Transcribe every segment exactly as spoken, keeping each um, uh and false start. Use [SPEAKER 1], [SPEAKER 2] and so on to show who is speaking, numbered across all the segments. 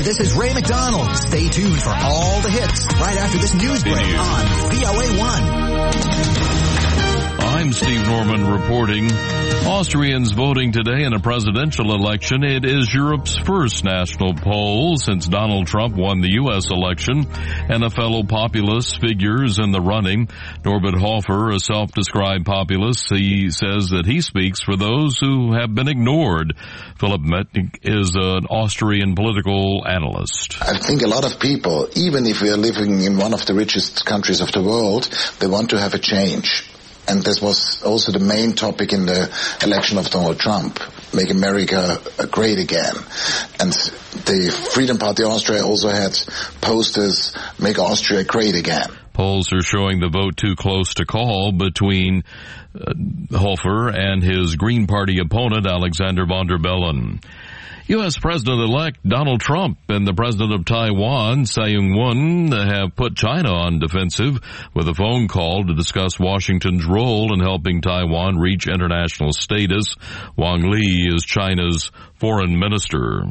[SPEAKER 1] this is Ray McDonald. Stay tuned for all the hits right after this news break on V O A one.
[SPEAKER 2] I'm Steve Norman reporting. Austrians voting today in a presidential election. It is Europe's first national poll since Donald Trump won the U S election, and a fellow populist figures in the running. Norbert Hofer, a self-described populist, he says that he speaks for those who have been ignored. Philip Metnick is an Austrian political analyst.
[SPEAKER 3] I think a lot of people, even if we are living in one of the richest countries of the world, they want to have a change. And this was also the main topic in the election of Donald Trump, make America great again. And the Freedom Party Austria also had posters, make Austria great again.
[SPEAKER 2] Polls are showing the vote too close to call between uh, Hofer and his Green Party opponent, Alexander von der Bellen. U S. President-elect Donald Trump and the president of Taiwan, Tsai Ing-wen, have put China on defensive with a phone call to discuss Washington's role in helping Taiwan reach international status. Wang Li is China's foreign minister.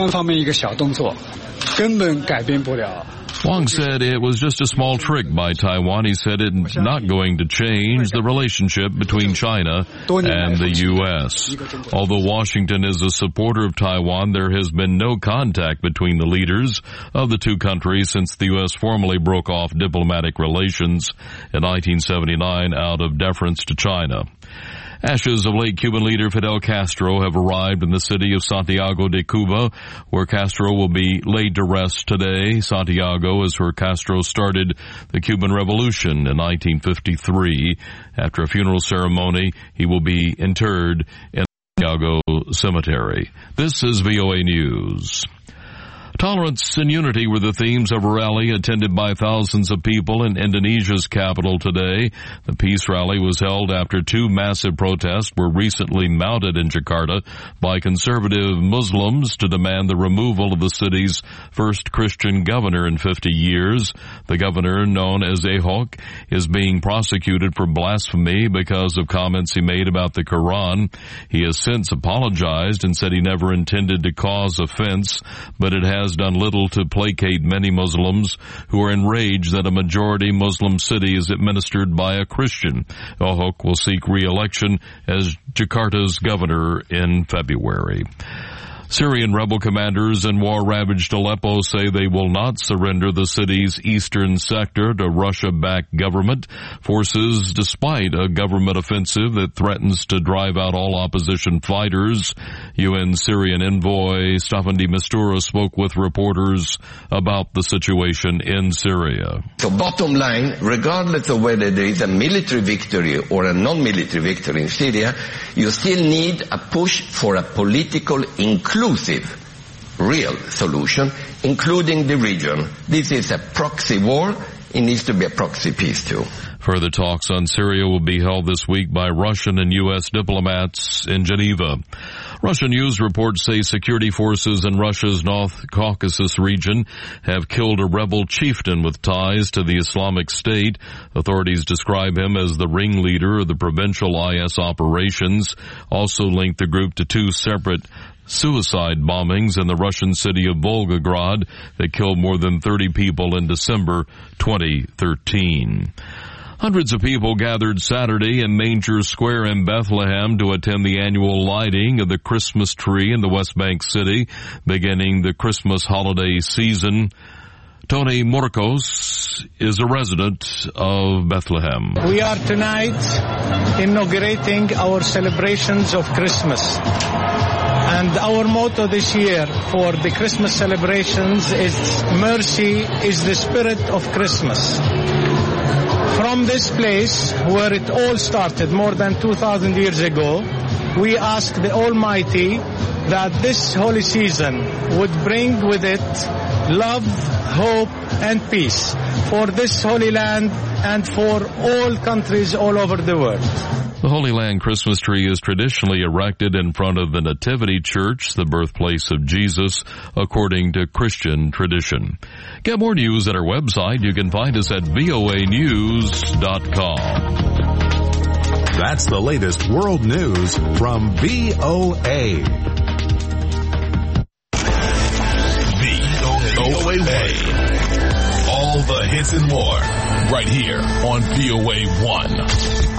[SPEAKER 2] Wang said it was just a small trick by Taiwan. He said it's not going to change the relationship between China and the U S. Although Washington is a supporter of Taiwan, there has been no contact between the leaders of the two countries since the U S formally broke off diplomatic relations in nineteen seventy-nine out of deference to China. Ashes of late Cuban leader Fidel Castro have arrived in the city of Santiago de Cuba, where Castro will be laid to rest today. Santiago is where Castro started the Cuban Revolution in nineteen fifty-three. After a funeral ceremony, he will be interred in Santiago Cemetery. This is V O A News. Tolerance and unity were the themes of a rally attended by thousands of people in Indonesia's capital today. The peace rally was held after two massive protests were recently mounted in Jakarta by conservative Muslims to demand the removal of the city's first Christian governor in fifty years. The governor, known as Ahok, is being prosecuted for blasphemy because of comments he made about the Quran. He has since apologized and said he never intended to cause offense, but it has done little to placate many Muslims who are enraged that a majority Muslim city is administered by a Christian. Ahok will seek re-election as Jakarta's governor in February. Syrian rebel commanders in war-ravaged Aleppo say they will not surrender the city's eastern sector to Russia-backed government forces despite a government offensive that threatens to drive out all opposition fighters. U N Syrian envoy Staffan de Mistura spoke with reporters about the situation in Syria.
[SPEAKER 4] So bottom line, regardless of whether there is a military victory or a non-military victory in Syria, you still need a push for a political inclusion. Inclusive, real solution, including the region. This is a proxy war. It needs to be a proxy peace too.
[SPEAKER 2] Further talks on Syria will be held this week by Russian and U S diplomats in Geneva. Russian news reports say security forces in Russia's North Caucasus region have killed a rebel chieftain with ties to the Islamic State. Authorities describe him as the ringleader of the provincial I S operations, also linked the group to two separate suicide bombings in the Russian city of Volgograd that killed more than thirty people in December twenty thirteen. Hundreds of people gathered Saturday in Manger Square in Bethlehem to attend the annual lighting of the Christmas tree in the West Bank city, beginning the Christmas holiday season. Tony Morcos is a resident of Bethlehem.
[SPEAKER 5] We are tonight inaugurating our celebrations of Christmas. And our motto this year for the Christmas celebrations is mercy is the spirit of Christmas. From this place where it all started more than two thousand years ago, we ask the Almighty that this holy season would bring with it love, hope, and peace for this holy land and for all countries all over the world.
[SPEAKER 2] The Holy Land Christmas tree is traditionally erected in front of the Nativity Church, the birthplace of Jesus, according to Christian tradition. Get more news at our website. You can find us at V O A news dot com.
[SPEAKER 6] That's the latest world news from V O A. V O
[SPEAKER 7] this and more right here on V O A one.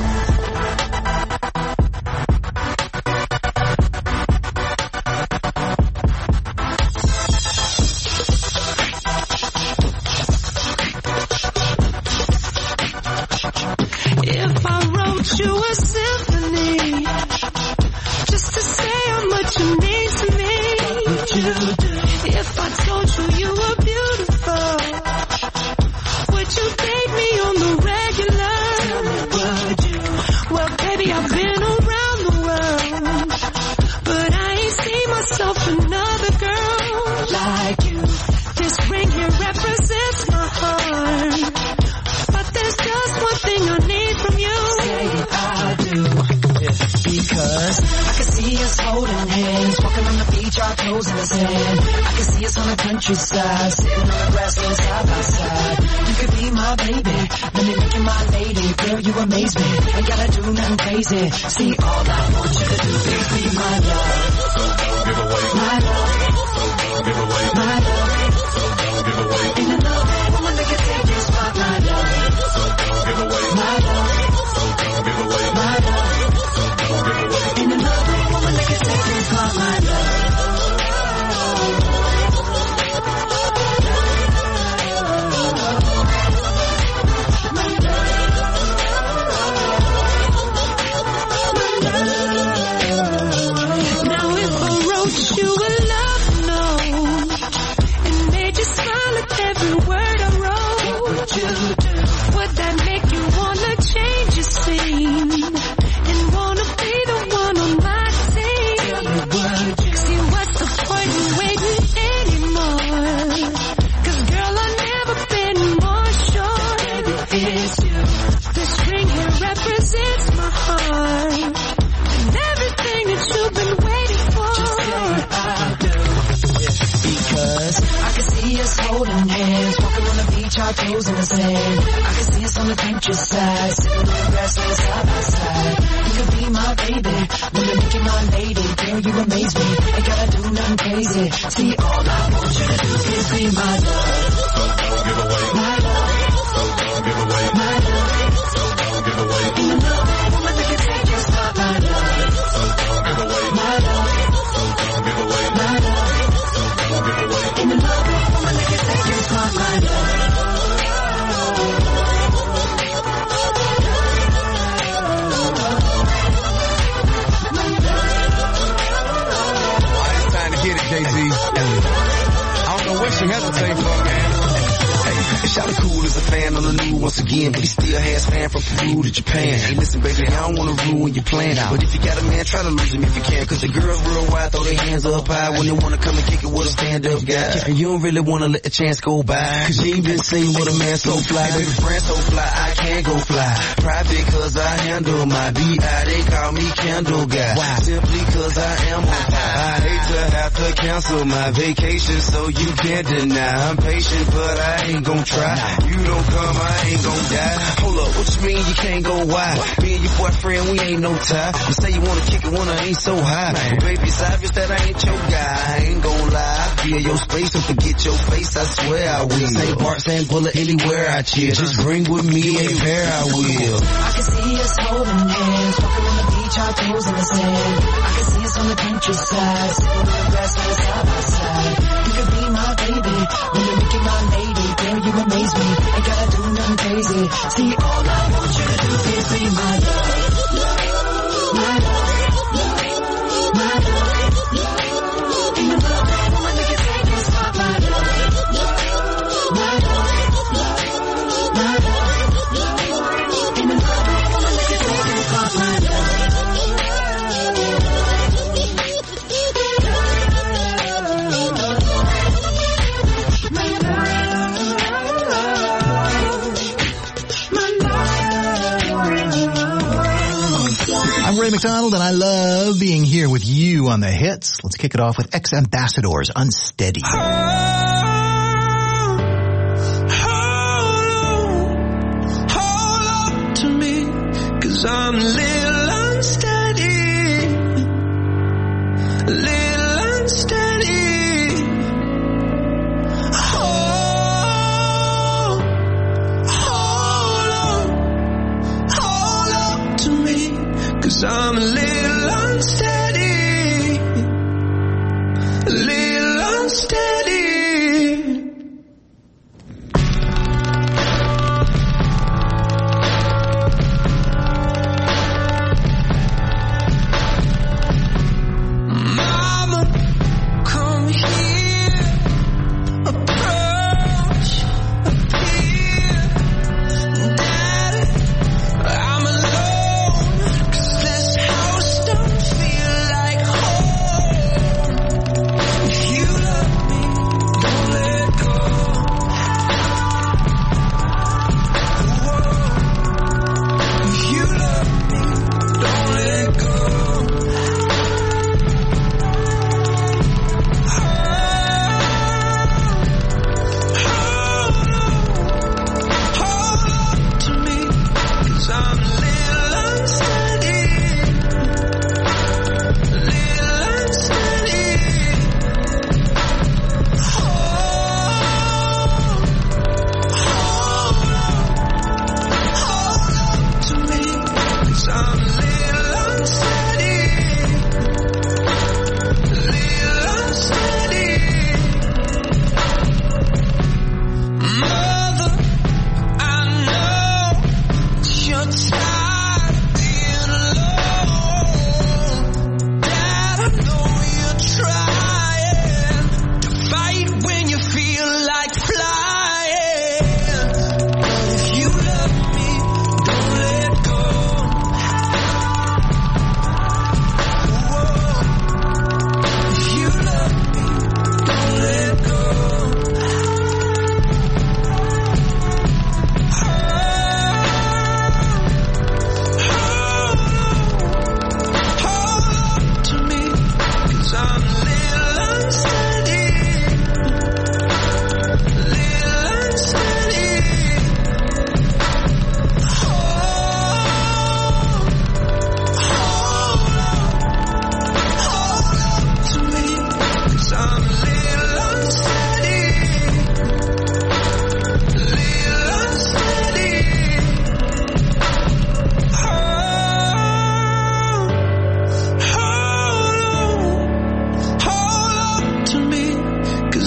[SPEAKER 8] Countryside, sitting on the grassland side by side. You could be my baby, let me make you my lady. Girl, you amaze me, ain't gotta do nothing crazy. See, all I want you to do is be my love. So don't give away my love. So don't give away my love. So don't give away. Ain't another woman that can take this spot, my love. So don't give away my love. So don't give away my love. So don't give away. Ain't another woman that can take this spot, my love. Our toes in the sand. I can see us on the countryside, sitting on the grassland side by side. You could be my baby, let me make you my lady. Girl, you amaze me, ain't gotta do nothing crazy. See, all I want you to do is be my love. So don't give away my love. So don't give away my love. So don't give away. Ain't another woman that can take your spot, my love. So don't give away my love. So don't give away my love. So don't give away. Ain't another woman that can take your spot, my love.
[SPEAKER 9] Jay-Z. I don't know what she hesitating for, man. Hey, Shawty cool as a fan on the new once again, but he still has fan from Peru to Japan. Hey, listen, baby, I don't wanna ruin your plan, but if you got a man, try to lose him if you can, cause the girls real wide throw their hands up high when they wanna come and kick it with a stand-up guy. And you don't really wanna let the chance go by, cause you ain't been seen with a man so fly. Baby, friend so fly, I can't go fly. Private cause I handle my B I, they call me Candle Guy. Why? Simply cause I am on fire. I hate to have to cancel my vacation, so you can't deny. I'm patient, but I ain't gon' try. You don't come, I ain't gon' die. Hold up, what you mean you can't go wide? Me and your boyfriend, we ain't no tie. You say you wanna kick it when I ain't so high. But baby, it's obvious that I ain't your guy. I ain't gon' lie. Feel your space, don't forget your face, I swear I will. Saint Bart, Saint Bullet, anywhere I chill. Just bring with me a pair, I will.
[SPEAKER 8] I can see us holding hands, walking on the beach, our toes in the sand. I can see us on the countryside, sitting on the grassland side by side. You could be my baby, when you make you my lady. Girl, you amaze me, ain't gotta do nothing crazy. See, all I want you to do is be my love. My love, my love. Ain't another woman that can take your spot, my love. My love, my love. Ain't another woman that can take your spot, my love.
[SPEAKER 1] I'm Ray McDonald, and I love being here with you on the hits. Let's kick it off with Ex-Ambassadors, Unsteady.
[SPEAKER 10] Hold on, hold up to me, 'cause I'm a little unsteady, a little unsteady. Oh,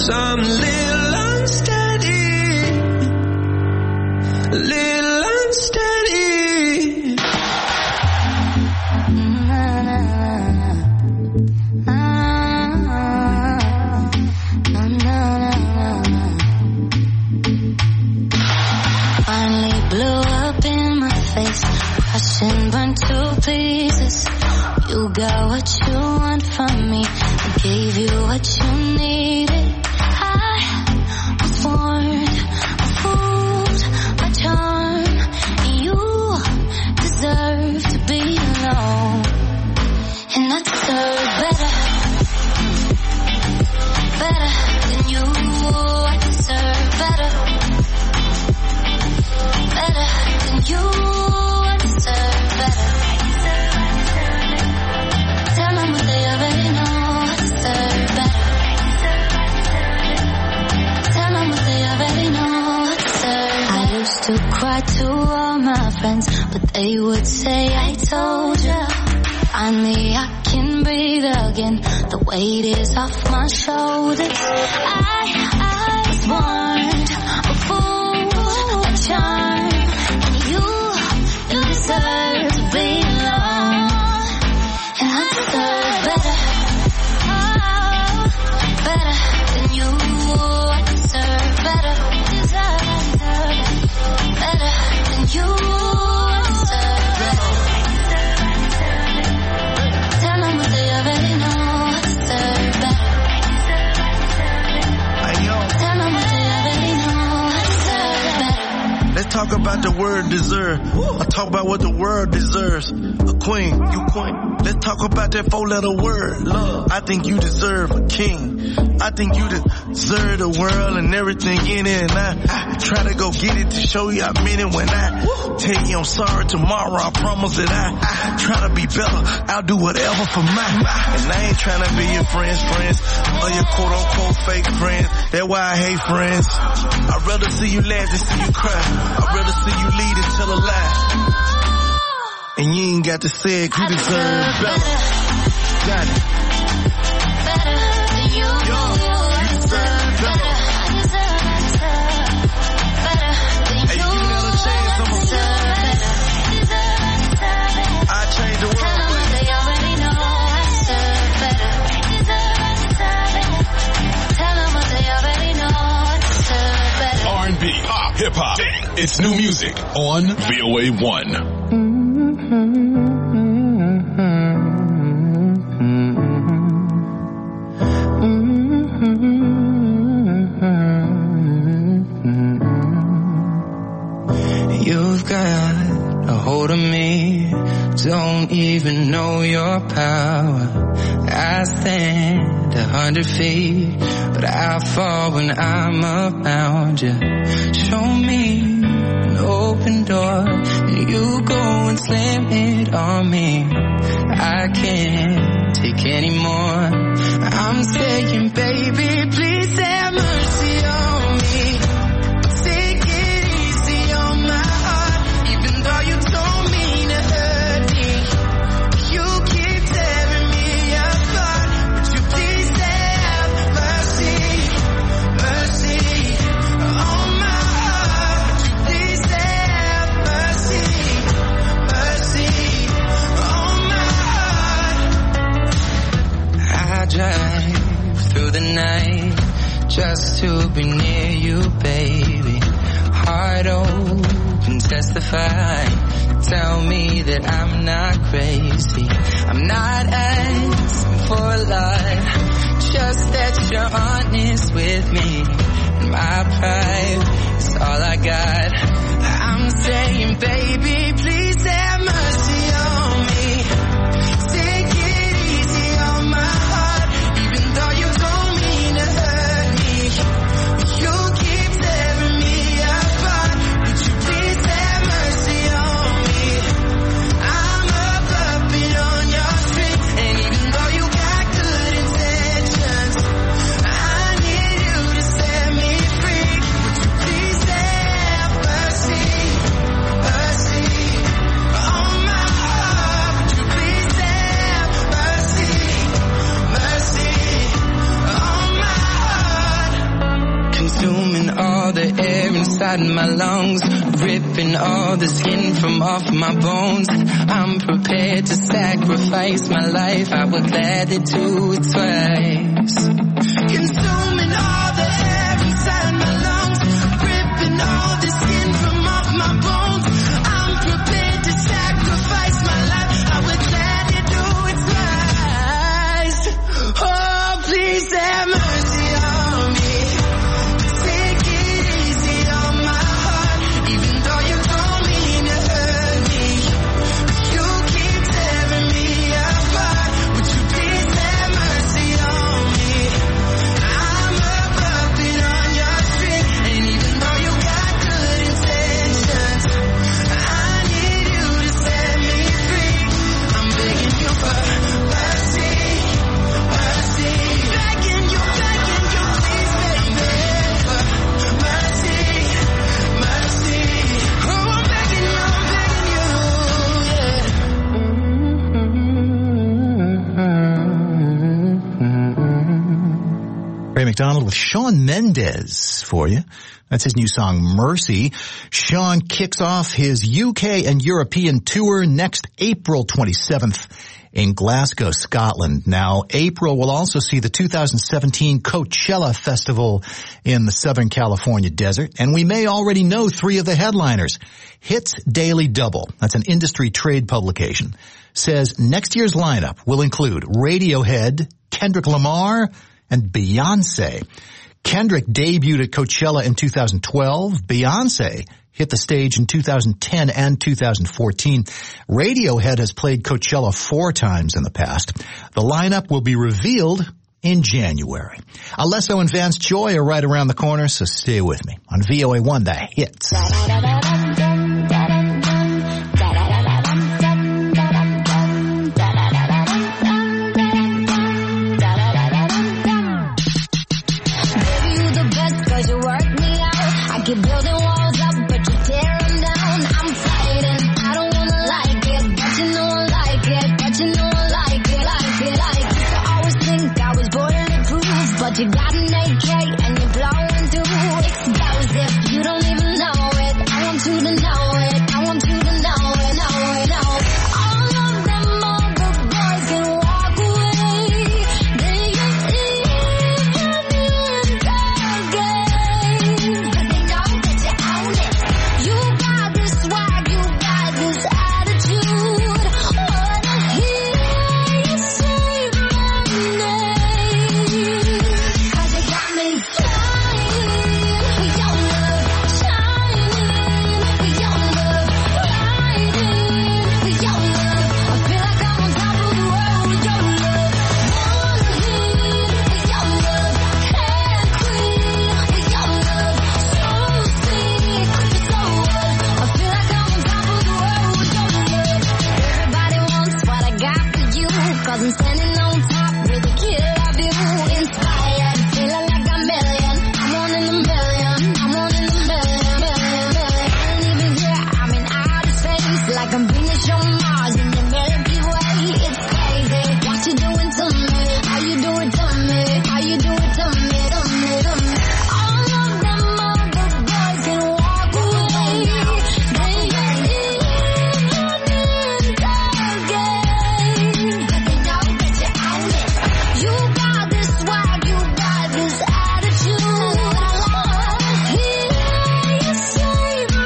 [SPEAKER 10] 'cause I'm a little unsteady, a little unsteady.
[SPEAKER 11] Finally blew up in my face, crushed and burned to pieces. You got what you want from me, I gave you what you needed. I was warned, fooled by charm, and you deserve to be alone. And I deserve better, better than you. I deserve better, better than you. I deserve better. Tell them what they already know. I deserve better. Tell them what they already know. I deserve better. I used to cry to all my friends, but they would say I told ya. Finally I can breathe again, the weight is off my shoulders. I, I was warned, a fool, a charm, and you, you deserve to be alone. And I deserve better, oh, better than you. I deserve better, deserve better than you. I deserve better. Tell them what they already know. I deserve better. Tell them what they already know. I deserve better.
[SPEAKER 12] Let's talk about the word deserve. I talk about what the world deserves. A queen, you queen. Let's talk about that four-letter word, love. I think you deserve a king. I think you deserve the world and everything in it. And I, I try to go get it to show you I mean it when I tell you I'm sorry tomorrow. I promise that I, I try to be better. I'll do whatever for mine. And I ain't trying to be your friends, friends, or your quote-unquote fake friends. That's why I hate friends. I'd rather see you laugh than see you cry. I'd rather see you lead and tell a lie. And you ain't got to say it, you deserve, deserve better. better. Got it.
[SPEAKER 11] Better than you. Yo, you deserve better. I deserve better than
[SPEAKER 12] hey, you. You never change, I'm a I change the world.
[SPEAKER 11] Tell them what they already know. I deserve better. Tell them what they already know. I deserve better.
[SPEAKER 7] R and B, pop, hip hop. It's new music on V O A one.
[SPEAKER 10] You've got a hold of me, don't even know your power. I stand a hundred feet, but I fall when I'm around you. Show me an open door, and you go and slam it on me. I can't take any more. I'm saying, baby, please have mercy on me. Take it easy on my heart, even though you don't mean to hurt me. You keep tearing me apart, but you please have mercy, mercy on my heart. But you please have mercy, mercy on my heart. I drive through the night just to be near you, baby. Heart open, testify. Tell me that I'm not crazy. I'm not asking for a lot, just that you're honest with me. My pride is all I got. I'm saying, baby, please have mercy on me. Take it easy on my heart, even though you don't mean to hurt me. You keep tearing me apart, would you please have mercy on me? I'm a puppet on your string, and even though you got good intentions, I need you to set me free. Would you please have mercy, mercy on my heart? inside my lungs, ripping all the skin from off my bones. I'm prepared to sacrifice my life, I would gladly do it twice. Consuming all the air inside my lungs, ripping all the skin from off my bones. I'm prepared to sacrifice my life, I would gladly do it twice. Oh, please have mercy on me. Take it easy on my heart, even though you don't mean to hurt me. You keep tearing me apart. Would you please have mercy on me? I'm a puppet on your string, and even though you got good intentions, I need you to set me free. I'm begging you for mercy, mercy. Begging you, begging you, please, baby, for mercy, mercy. Oh, I'm begging you, I'm begging you,
[SPEAKER 13] Ray McDonald with Shawn Mendes for you. That's his new song, Mercy. Shawn kicks off his U K and European tour next April twenty-seventh in Glasgow, Scotland. Now, April will also see the two thousand seventeen Coachella Festival in the Southern California desert, and we may already know three of the headliners. Hits Daily Double, that's an industry trade publication, says next year's lineup will include Radiohead, Kendrick Lamar, and Beyonce. Kendrick debuted at Coachella in two thousand twelve. Beyonce hit the stage in two thousand ten and two thousand fourteen. Radiohead has played Coachella four times in the past. The lineup will be revealed in January. Alesso and Vance Joy are right around the corner, so stay with me on V O A one, The Hits.
[SPEAKER 11] You're building walls up, but you tear them down. I'm fighting, I don't wanna like it, but you know I like it, but you know I like it, like it, like it. I always think I was bulletproof, but you got an A K and you're blowing through explosive. You don't even know it, I want you to know it, I want you to know it, know it, know it. All of them other boys can walk away. They just leave you in the game. You got this swag, you got this attitude. Wanna hear you say my name? 'Cause you got me flying, your love shining, your love riding, your love. I feel like I'm on top of the world, your love. Wanna hear your love, can't quit, your love so sweet, so what? I feel like I'm on top of the world, your love. Everybody wants what I got for you, 'cause I'm standing on top with a kid of you. Inspired, feeling like a million. I'm one in a million, I'm one in a million, million, million. I ain't even here, I'm in outer space, like I'm Venus on Mars in the Milky Way. It's crazy, what you doing to me? How you do it to me? How you do it to me, to me, to me? All of them other boys can walk away. They just leave you in the game. But they know that you own it. You got this swag, you got this attitude. I wanna hear you say my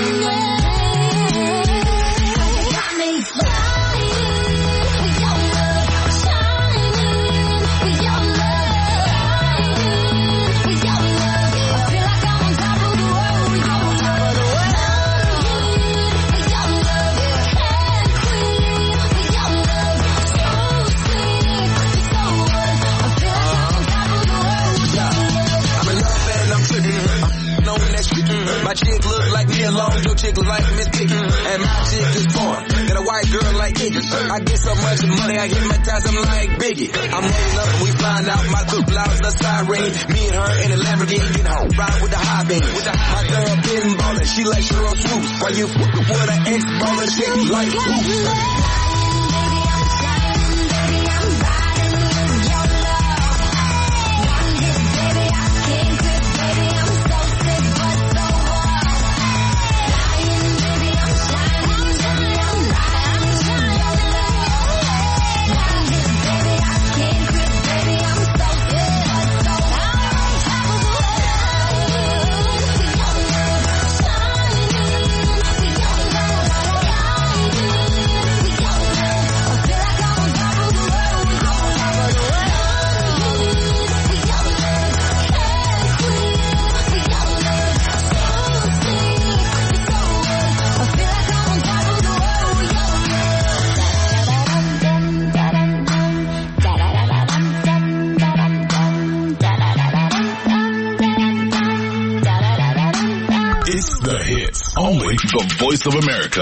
[SPEAKER 11] name. 'Cause you got me flying, your love shining, your love riding, your love. I feel like I'm on top of the world, I'm on top of the world. Your love can't quit, your love so sweet, so what? I feel like I'm on top of the world, your love.
[SPEAKER 9] I'm in love and I'm tripping. I'm on that shit. My chick look like me alone, your chick look like Miss Piggy. And my chick is foreign. Got a white girl like Iggy. I get so much money, I hypnotize them like Biggie. I'm rolling up and we find out my good blouse, the siren. Me and her in a Lamborghini, get home, ride with the high beam. My girl been ballin', she like Sheryl Swoop. While you fuck with an ex-baller chick like who?
[SPEAKER 11] Baby, I can't quit, baby, I'm so sick, but so
[SPEAKER 7] Only the Voice of America.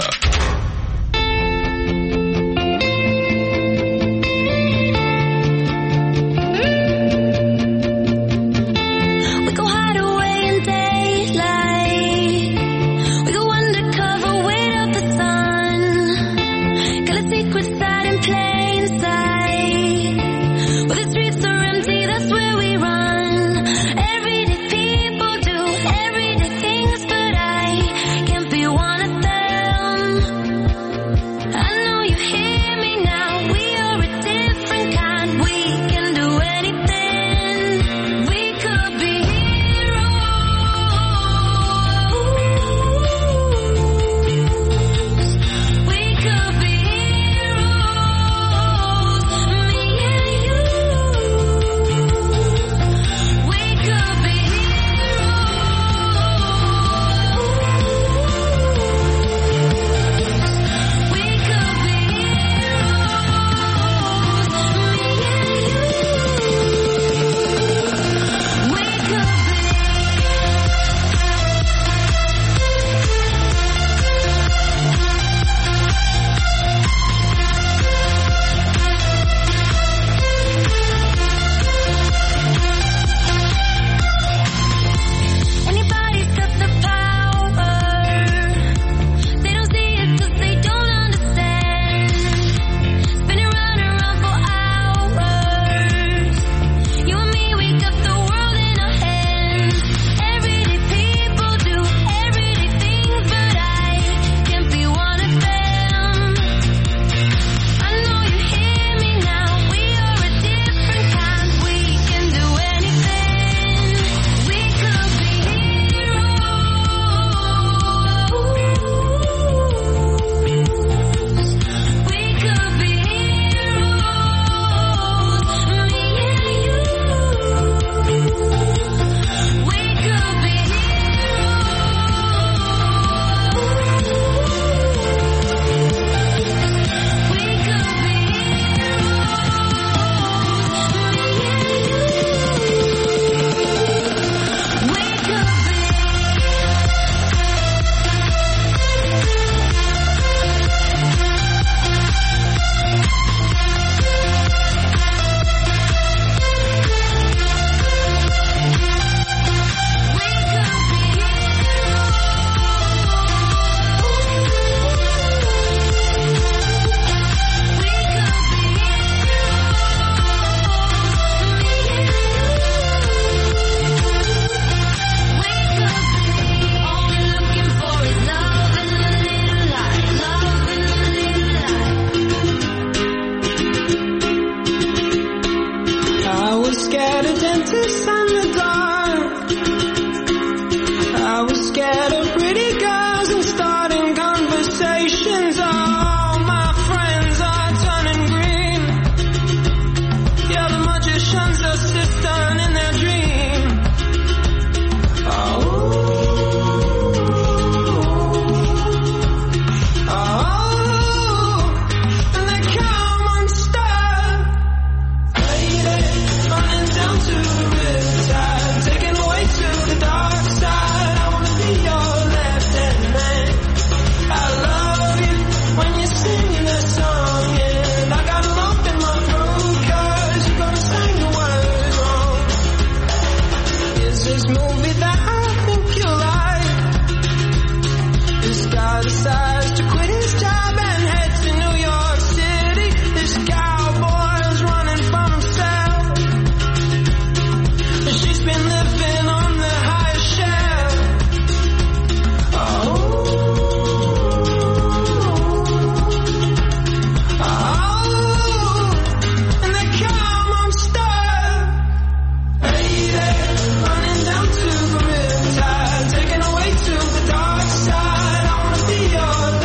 [SPEAKER 8] Down to the riptide, taken away to the dark side. I wanna be your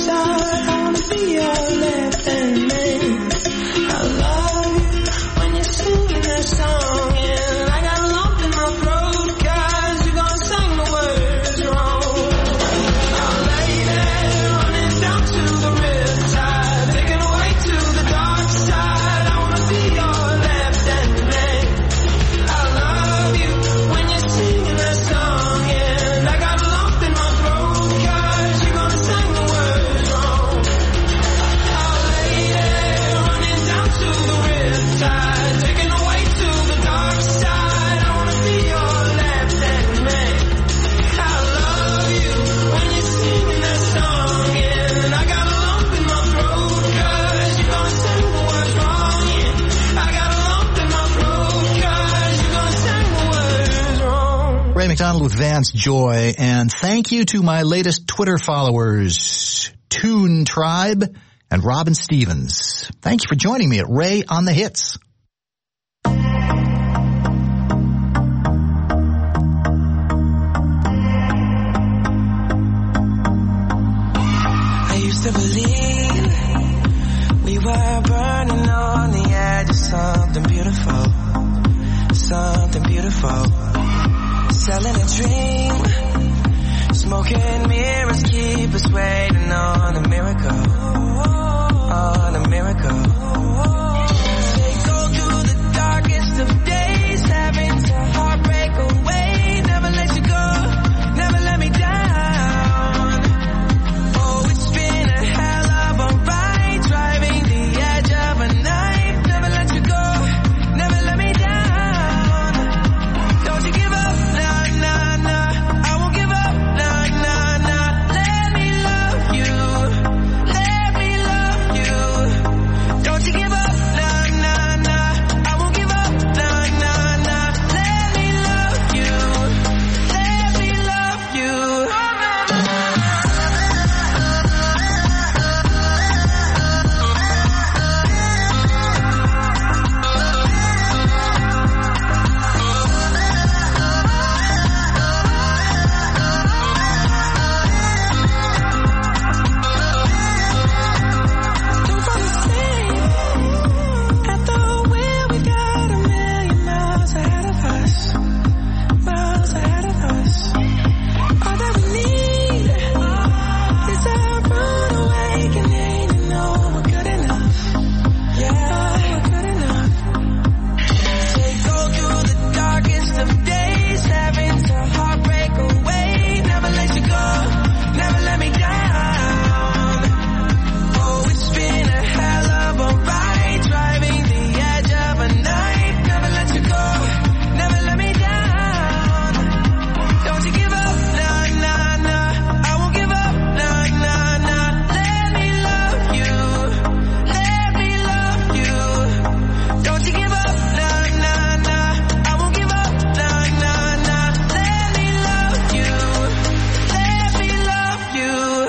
[SPEAKER 8] side, I wanna be your left hand man. I love you when you're singing that song, and I got a lump in my throat, cause you're gonna sing the words wrong. I'll lay there running down to the riptide, taken away to the dark side, I wanna be your left hand man. I love you when you're singing that song, and I got a lump in my throat, cause you're gonna sing the words wrong. I'll lay there running down to the riptide, taken away to the dark side, I wanna be your left hand man. I love you when you're singing that song, and I got a lump in my throat, cause you're gonna sing the words wrong. Yeah, I got a lump in my throat, cause you're gonna sing the words wrong.
[SPEAKER 13] Ray McDonald with Vance Joy, and thank you to my latest Twitter followers, Toon Tribe and Robin Stevens. Thank you for joining me at Ray on the Hits.
[SPEAKER 8] I used to believe we were burning on the edge of something beautiful, something beautiful. Selling a dream, smoking mirrors keep us waiting on a miracle, on a miracle. They go through the darkest of days, having to heartbreak away, never let you go, never let me down. Oh, it's been a hell of a ride, driving the edge of a knife, never let you go, never let me down. Don't you give up, nah, nah, nah, I won't give up, nah, nah, nah. Let me love you, let me love you. Don't you give up, nah, nah, nah, I won't give up, nah, nah, nah. Let me love you, let me love you. Don't fall asleep at the wheel. We got a million miles ahead of us, miles ahead of us. All that we need is a rude awakening to know we're good enough. Yeah, we're good enough. They go through the darkest of days, having to heartbreak away, never let you go, never let me down. Oh, it's been a hell of a ride, driving the edge of a knife, never let you go, never let me down. Don't you give up, nah, nah, nah, I won't give up, nah, nah, nah. Let me love you, let me love you. Don't you give up, nah, nah, nah, I won't give up, nah, nah, nah. Let me love you, let me love you.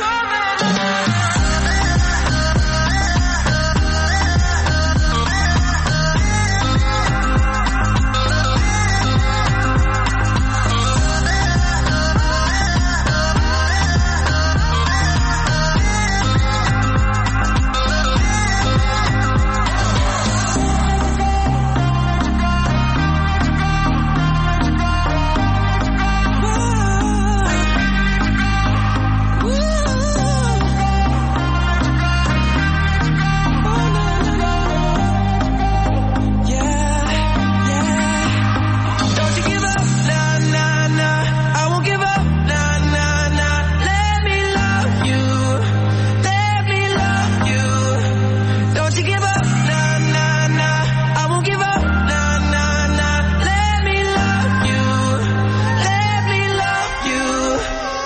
[SPEAKER 8] Don't you give up, nah, nah, nah, I won't give up, nah, nah, nah. Let me love you, let me love you. Don't you give up, nah, nah, nah, I won't give up, nah, nah, nah. Let me love you, let me love you.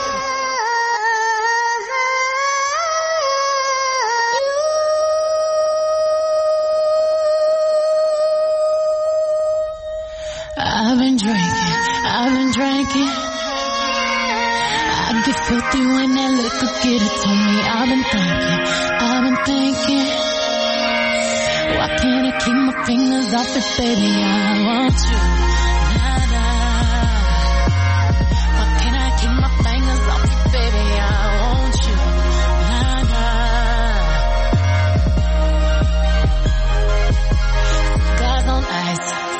[SPEAKER 11] I've been drinking, I've been drinking. I get filthy when that liquor get it to me. I've been thinking, I've been thinking. Why can't I keep my fingers off it, baby? I want you. Nah, nah. Why can't I keep my fingers off it, baby? I want you. Nah, nah.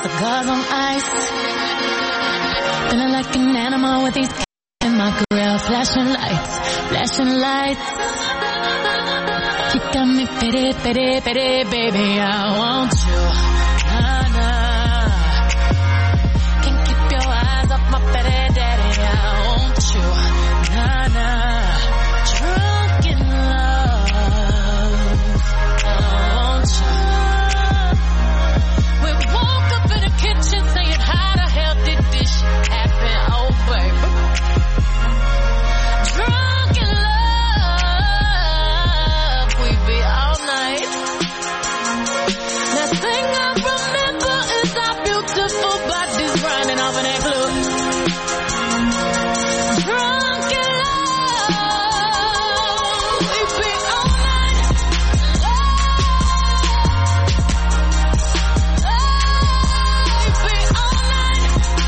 [SPEAKER 11] cigars on ice. Feeling like an animal with these in my grill. Flashing lights, flashing lights. You got me pity, pity, pity, baby, I want you. Nah, nah. Can't keep your eyes off my pity, daddy, I want you. Nah, nah. Drunk in love, I want you. We woke up in the kitchen saying, how the hell did this shit happen? Oh, baby. Drunk in love, we be all night. The thing I remember is our beautiful bodies running off in that club. Drunk in love, we be all night. We be all night.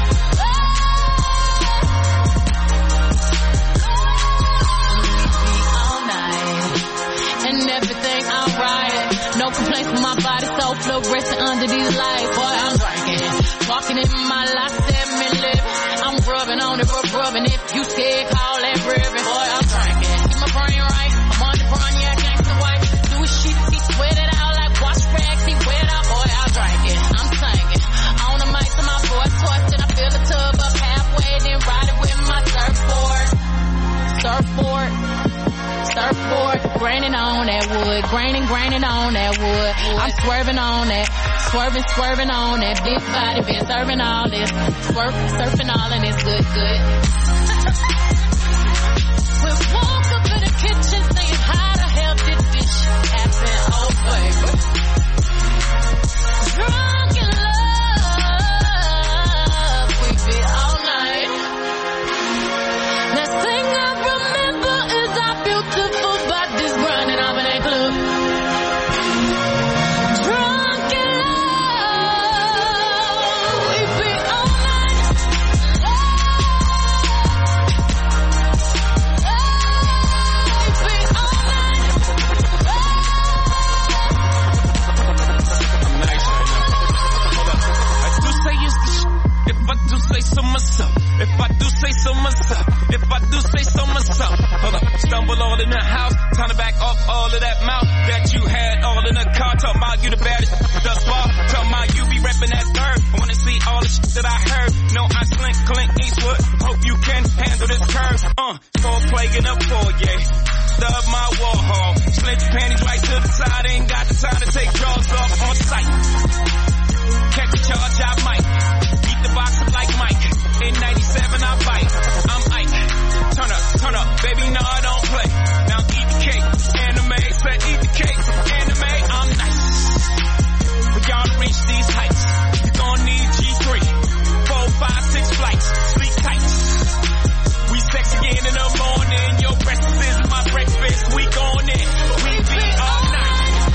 [SPEAKER 11] We be all night. And everything alright. No complaints from my body, so fluorescent under these lights. Boy, I'm drinking. Walking in my life, seven living. I'm rubbing on it, rub, rubbing. If you scared, call that ribbon. Boy, I'm drinking. Keep my brain right. I'm on the run, yeah, gangsta white. Do his shit, he sweat it out like wash rags. He wet out, boy, I'm drinking. I'm singing. On the mic to my voice, twisted. I fill the tub up halfway, then ride it with my surfboard. Surfboard. Surfboard, graining on that wood, graining, graining on that wood. I'm swerving on that, swerving, swerving on that big body, been serving all this, swerve, surfing all and it's good, good. We woke up in the kitchen saying, how the hell did this shit happen? Oh, baby. Drunk in love, we be all night. That thing I remember is our beautiful bodies running off in that club. Drunk in love, we be all night. We be all night.
[SPEAKER 14] I'm nice right now. Hold up. I do say it's the sh- if I do say so myself. If I do say so myself. If I do say so myself. Hold up. Stumble all in the house. Time to back off all of that mouth that you had all in the car. Talking about you the baddest thus far. Talking about you be repping that third. I wanna see all the shit that I heard. No, I slink, Clint Eastwood. Hope you can handle this curve. Uh, four plague in a foyer. Love my Warhol. Slint your panties right to the side. Ain't got the time to take drawers off on sight. Catch a charge, I might. Beat the box up like Mike. In ninety-seven, I bite. I'm Ike. Turn up, turn up, baby, no, I don't play. Now eat the cake. Anime, said eat the cake. Anime, I'm nice. For y'all to reach these heights, you're gonna need G three. Four, five, six flights. Sleep tight. We sex again in the morning. Your breakfast is my breakfast. We going in. We be all night.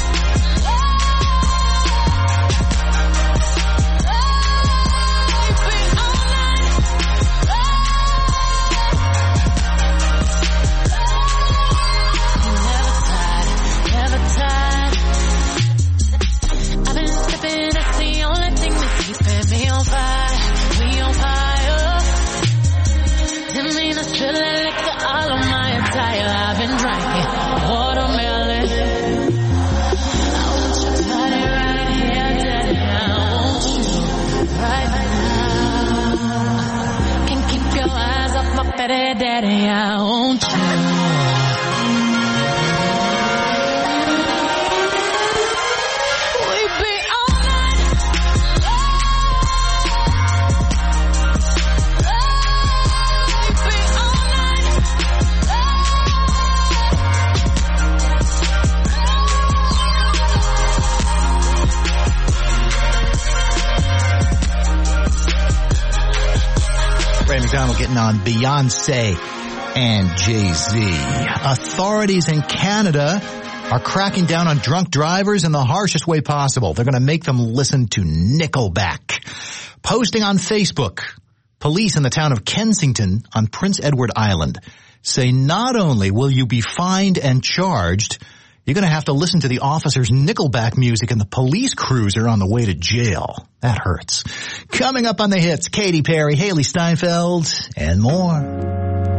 [SPEAKER 11] I've been drinking watermelon. I want your body right here, daddy. I want you right now. Can't keep your eyes off my petty daddy. I want you. We be all night. We be all night.
[SPEAKER 13] Ray McDonald getting on Beyonce and Jay-Z. Authorities in Canada are cracking down on drunk drivers in the harshest way possible. They're going to make them listen to Nickelback. Posting on Facebook, police in the town of Kensington on Prince Edward Island say not only will you be fined and charged, you're going to have to listen to the officers' Nickelback music in the police cruiser on the way to jail. That hurts. Coming up on the hits, Katy Perry, Haley Steinfeld, and more.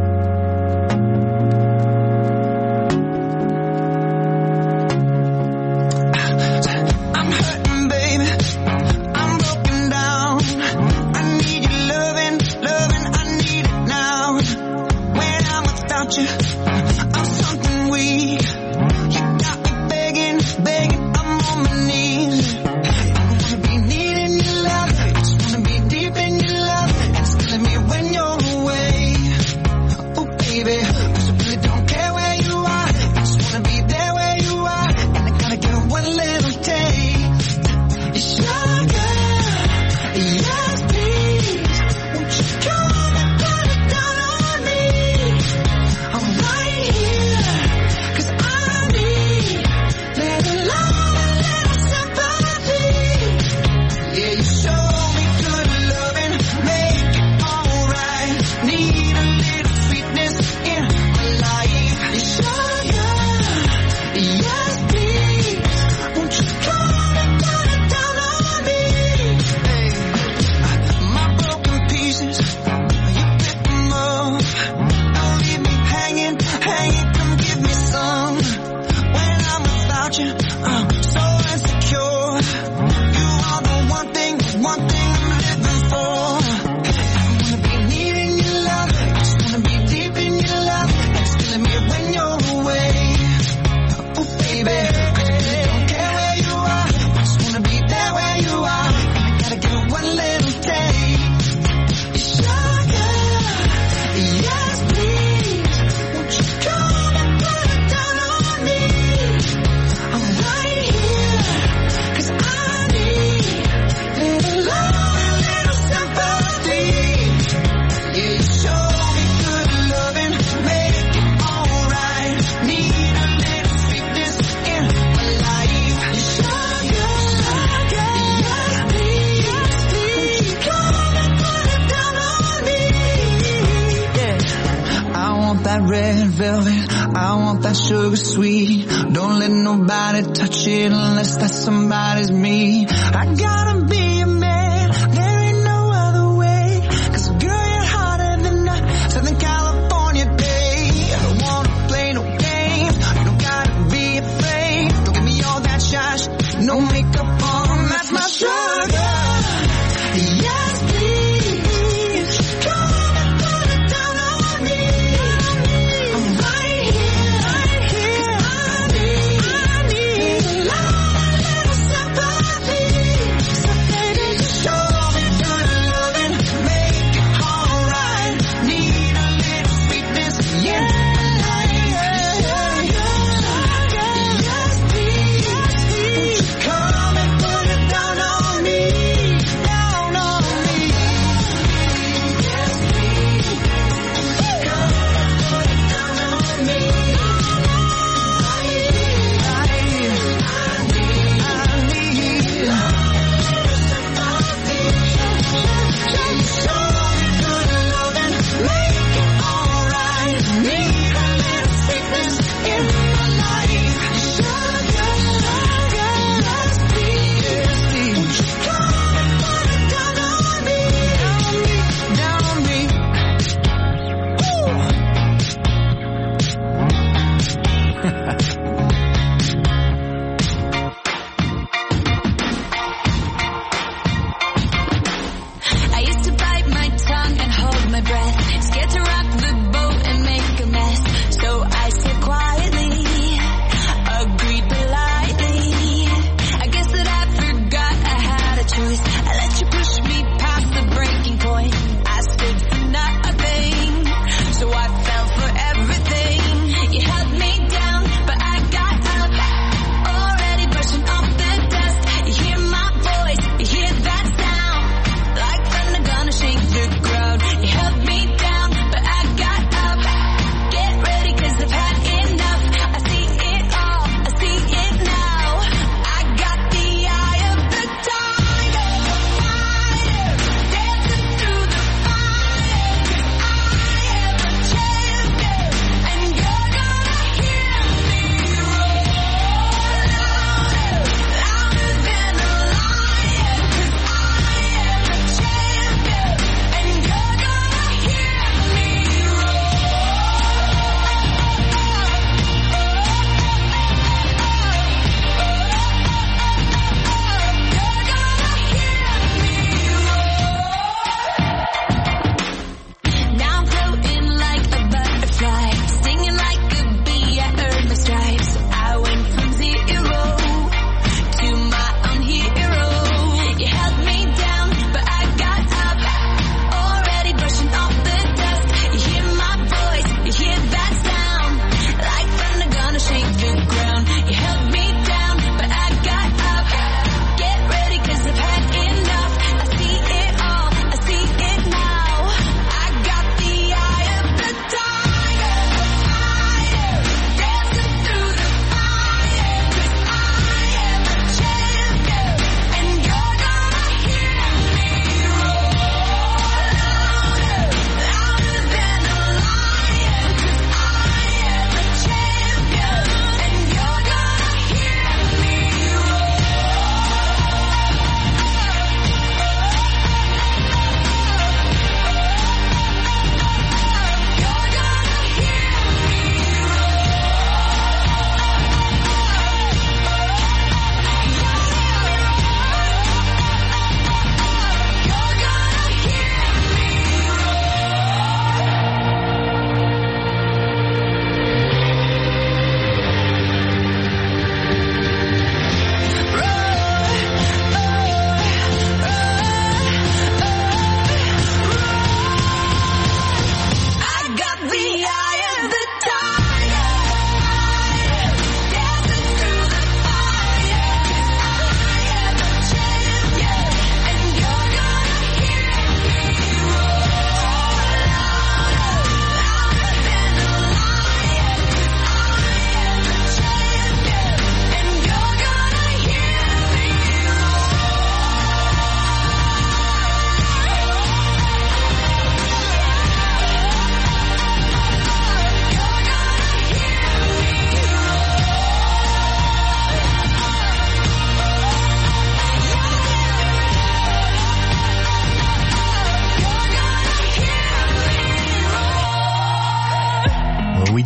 [SPEAKER 15] Sugar sweet, don't let nobody touch it unless that somebody's me. I gotta be a man, there ain't no other way, 'cause girl you're hotter than a Southern California day. I don't wanna play no games, you don't gotta be afraid, don't give me all that shash, no makeup on, that's my sugar. Yes please, come and put it down on me. I'm right here.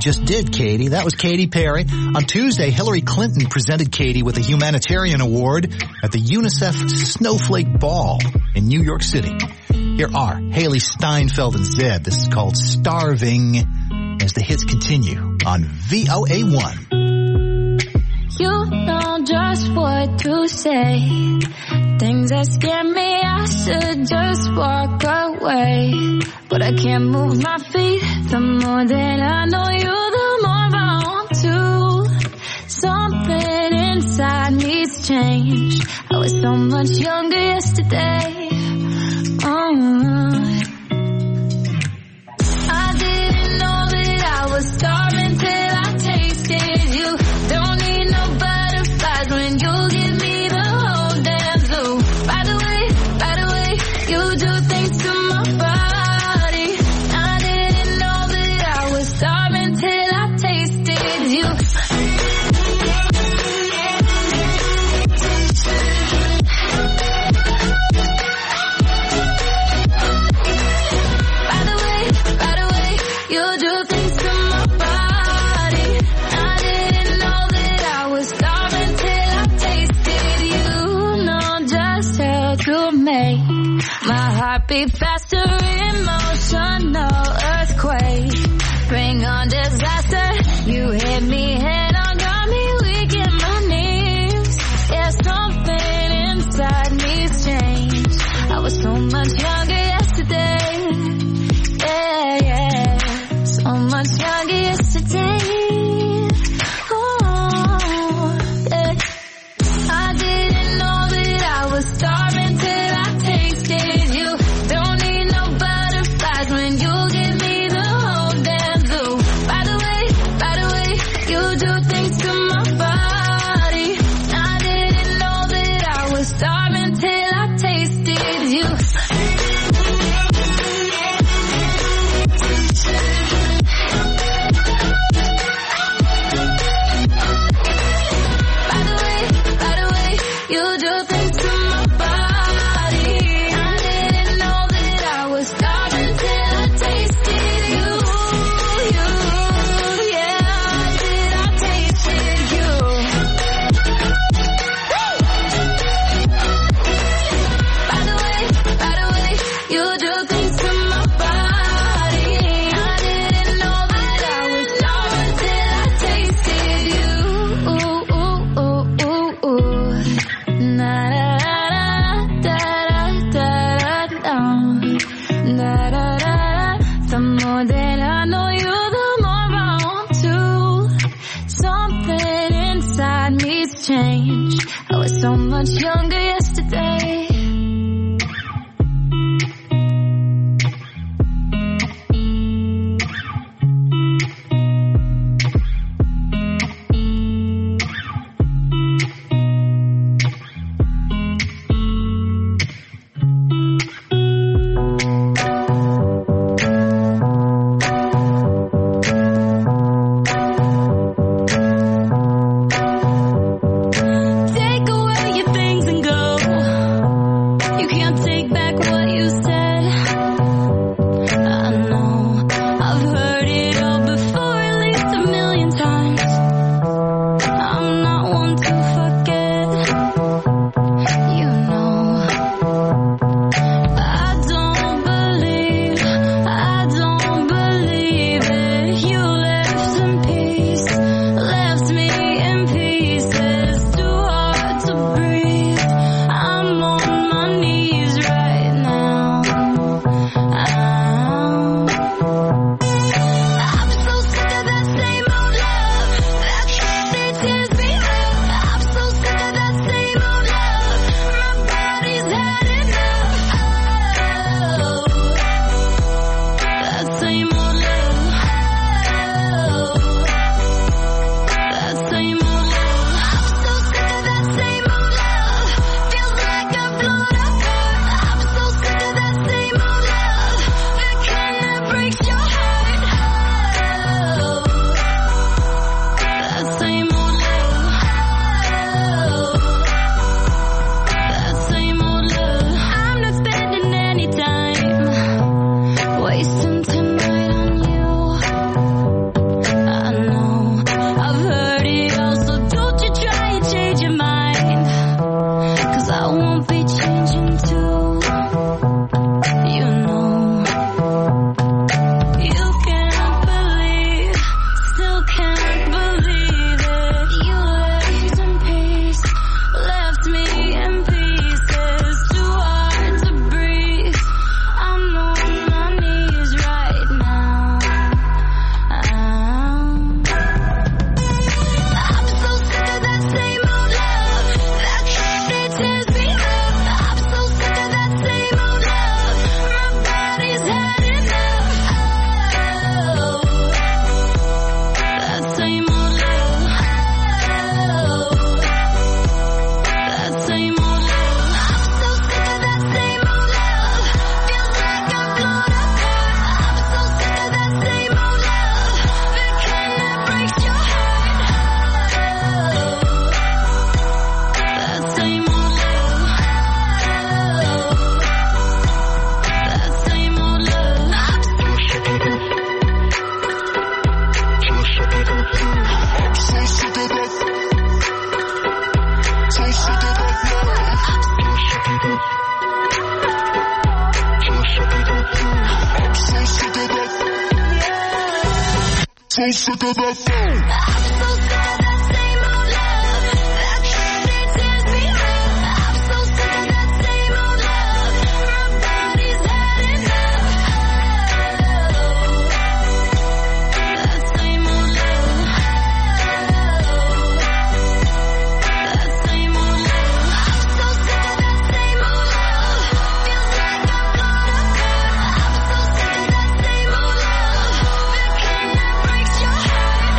[SPEAKER 13] just did, Katy. That was Katy Perry. On Tuesday, Hillary Clinton presented Katy with a humanitarian award at the UNICEF Snowflake Ball in New York City. Here are Haley Steinfeld and Zedd. This is called Starving as the hits continue on V O A one.
[SPEAKER 11] You know just what to say. Things that scare me, I should just walk away. But I can't move my feet. The more that I know you, the more I want to. Something inside needs change. I was so much younger yesterday. Oh. I didn't know that I was starving till I tasted you. Don't need no butterflies when you give me the whole damn zoo. By the way, by the way, you do things to my body. I didn't know that I was starving till I tasted you. By the way, by the way, you do things to my body. I didn't know that I was starving till I tasted you. Know just how to make my heart beat faster. Emotional earthquake. Bring on disaster. You hit me head on, got me weak in my knees. Yeah, something inside needs change. I was so much younger yesterday. Yeah, yeah. So much younger yesterday. Oh, yeah. I didn't know that I was starving till I tasted you. Don't need no butterflies when you give me the whole damn zoo. By the way, by the way, you do things to my body. I didn't know that I was starving till I tasted you.
[SPEAKER 16] So sick of that phone. I'm so sick of that same old love. That candy tears me up. I'm so sick of that same old love. My body's had enough. That same old love. That same old love. I'm so sick of that same old love. Feels like I'm gonna burn. I'm so sick of that same old love. That can't breaks your heart.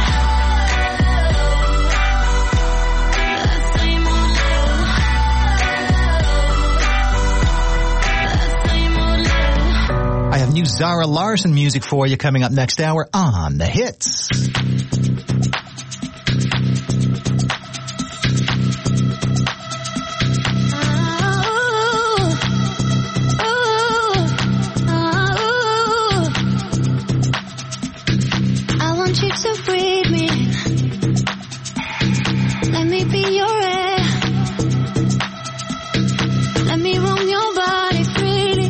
[SPEAKER 13] I have new Zara Larsson music for you coming up next hour on The Hits.
[SPEAKER 11] I want you to breathe me. Let me be your air. Let me roam your body freely.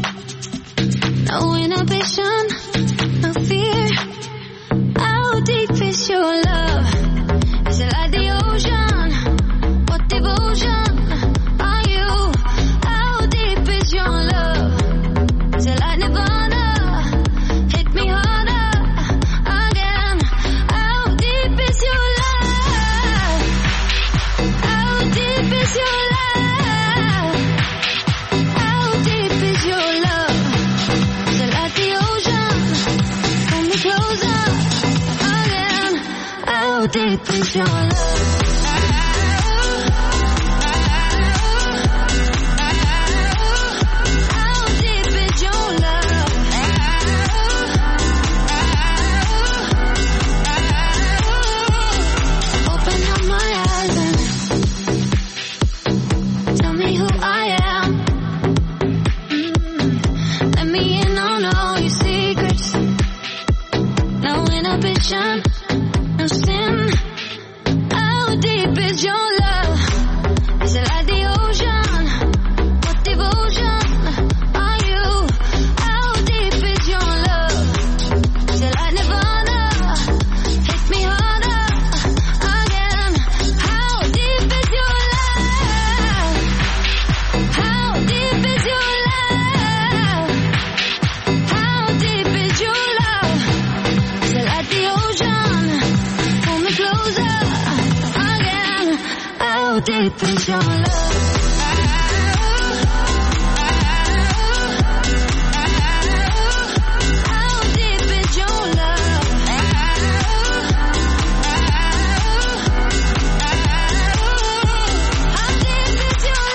[SPEAKER 11] No inhibition, no fear. How deep is your love? Is it like the ocean? What devotion are you? How deep is your love? Is it like Nirvana? Hit me harder again. How deep is your love? How deep is your love? How deep is your love? Is it like the ocean? Pull me closer again. How deep is your love? How deep is your love? Open up my eyes and tell me who I am. Mm. Let me in on all your secrets. No inhibition, no sin. How deep is your love? Is it like the ocean? What devotion are you? How deep is your love? Is it like Nirvana? Hit me harder again. How deep is your love? How deep is your love? How deep is your love? Is it like the ocean? Pull me closer again. How deep is your love? How deep is your love? How deep is your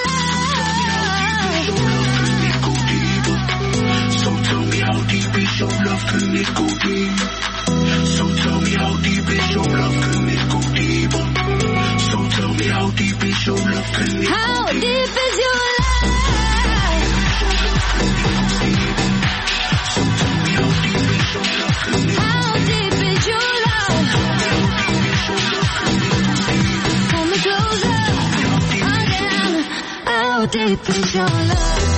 [SPEAKER 11] love?
[SPEAKER 16] So tell me how deep is your love, can it go deep? So tell me how deep is your love, can it go deeper? So tell me how deep is your love, can it go
[SPEAKER 11] How deep is your love? How deep is your love? Pull me closer again. How deep is your love?